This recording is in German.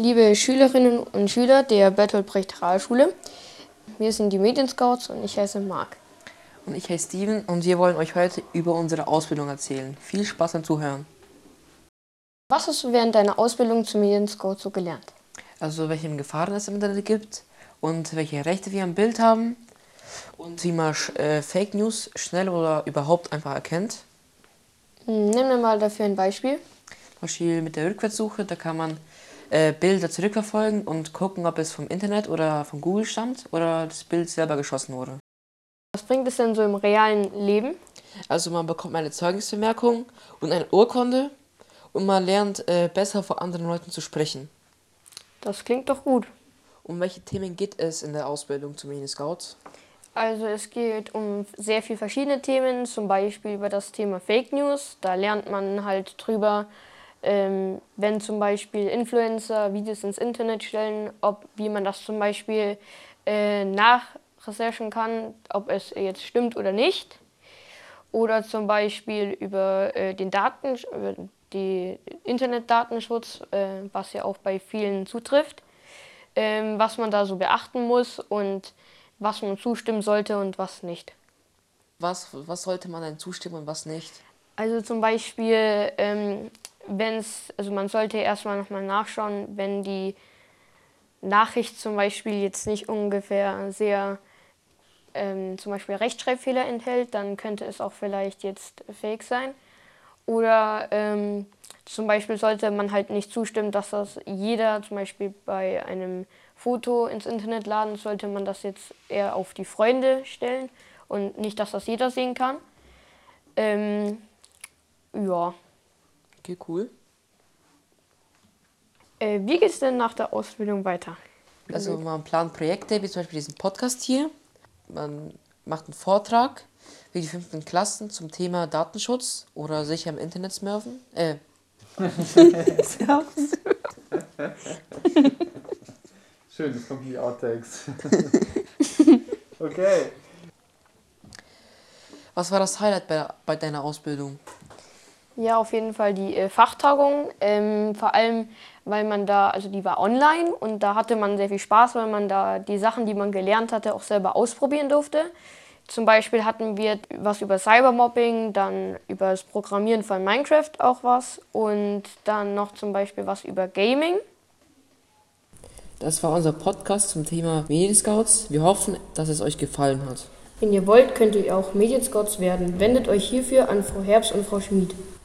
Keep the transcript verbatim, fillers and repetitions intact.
Liebe Schülerinnen und Schüler der Bertolt Brecht Realschule, wir sind die Medienscouts und ich heiße Marc. Und ich heiße Steven und wir wollen euch heute über unsere Ausbildung erzählen. Viel Spaß beim Zuhören. Was hast du während deiner Ausbildung zum Medienscout so gelernt? Also welche Gefahren es im Internet gibt und welche Rechte wir am Bild haben und wie man äh, Fake News schnell oder überhaupt einfach erkennt. Nimm mir mal dafür ein Beispiel. Zum Beispiel mit der Rückwärtssuche, da kann man äh, Bilder zurückverfolgen und gucken, ob es vom Internet oder von Google stammt oder das Bild selber geschossen wurde. Was bringt es denn so im realen Leben? Also man bekommt eine Zeugnisbemerkung und eine Urkunde und man lernt äh, besser vor anderen Leuten zu sprechen. Das klingt doch gut. Um welche Themen geht es in der Ausbildung zum Medienscout? Also es geht um sehr viele verschiedene Themen, zum Beispiel über das Thema Fake News. Da lernt man halt drüber, ähm, wenn zum Beispiel Influencer Videos ins Internet stellen, ob, wie man das zum Beispiel äh, nachrecherchen kann, ob es jetzt stimmt oder nicht. Oder zum Beispiel über äh, den Daten, über die Internetdatenschutz, äh, was ja auch bei vielen zutrifft, ähm, was man da so beachten muss und was man zustimmen sollte und was nicht. Was, was sollte man denn zustimmen und was nicht? Also zum Beispiel, ähm, wenn es, also man sollte erstmal nochmal nachschauen, wenn die Nachricht zum Beispiel jetzt nicht ungefähr sehr ähm, zum Beispiel Rechtschreibfehler enthält, dann könnte es auch vielleicht jetzt fake sein. Oder ähm, zum Beispiel sollte man halt nicht zustimmen, dass das jeder, zum Beispiel bei einem Foto ins Internet laden, sollte man das jetzt eher auf die Freunde stellen und nicht, dass das jeder sehen kann. Ähm, ja. Okay, cool. Äh, wie geht es denn nach der Ausbildung weiter? Also man plant Projekte, wie zum Beispiel diesen Podcast hier. Man macht einen Vortrag wie die fünften Klassen zum Thema Datenschutz oder sicher im Internet smurfen. Äh. Schön, das kommt in die Outtakes. Okay. Was war das Highlight bei, bei deiner Ausbildung? Ja, auf jeden Fall die äh, Fachtagung, ähm, vor allem, weil man da, also die war online und da hatte man sehr viel Spaß, weil man da die Sachen, die man gelernt hatte, auch selber ausprobieren durfte. Zum Beispiel hatten wir was über Cybermobbing, dann über das Programmieren von Minecraft auch was und dann noch zum Beispiel was über Gaming. Das war unser Podcast zum Thema Medienscouts. Wir hoffen, dass es euch gefallen hat. Wenn ihr wollt, könnt ihr auch Medienscouts werden. Wendet euch hierfür an Frau Herbst und Frau Schmid.